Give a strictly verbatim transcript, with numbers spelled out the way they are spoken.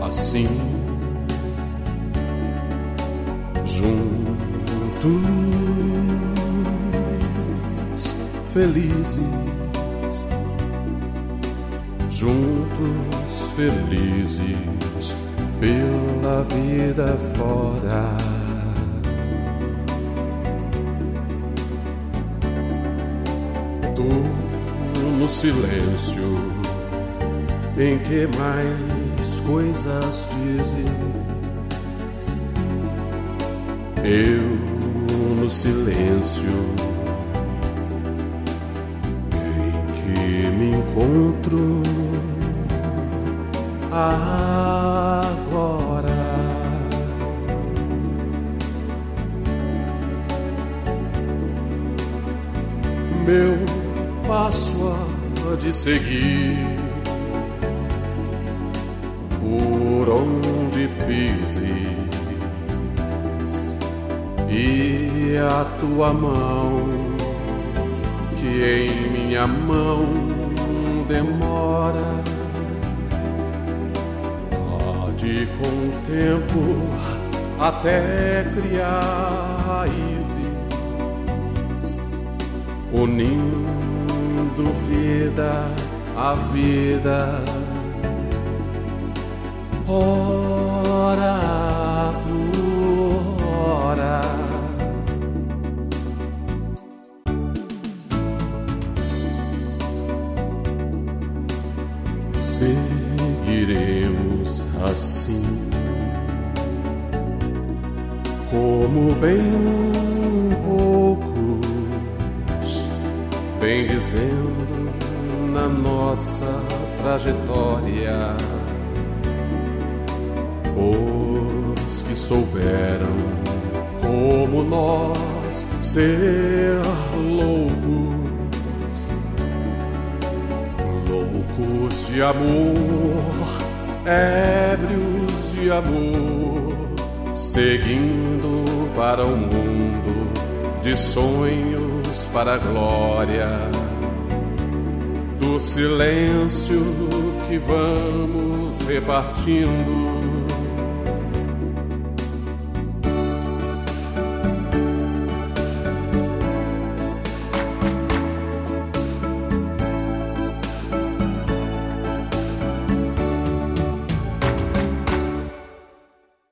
assim, juntos, felizes, juntos, felizes, pela vida fora. Tu no silêncio em que mais coisas dizes, eu no silêncio em que me encontro agora. Meu passo há de seguir por onde pises, e a tua mão que em minha mão demora há de com o tempo até criar raízes, unindo vida a vida, hora por hora. Seguiremos assim, como bem poucos, bem dizendo na nossa trajetória, os que souberam como nós ser loucos, loucos de amor, ébrios de amor, seguindo para o mundo de sonhos para a glória do silêncio que vamos repartindo.